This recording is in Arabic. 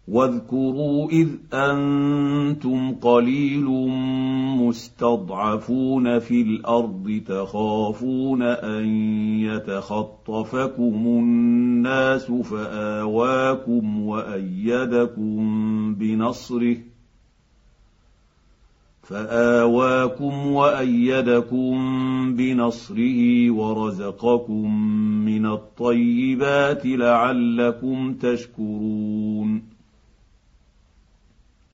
واذكروا إذ أنتم قليل مستضعفون في الأرض تخافون أن يتخطفكم الناس فآواكم وأيدكم بنصره ورزقكم من الطيبات لعلكم تشكرون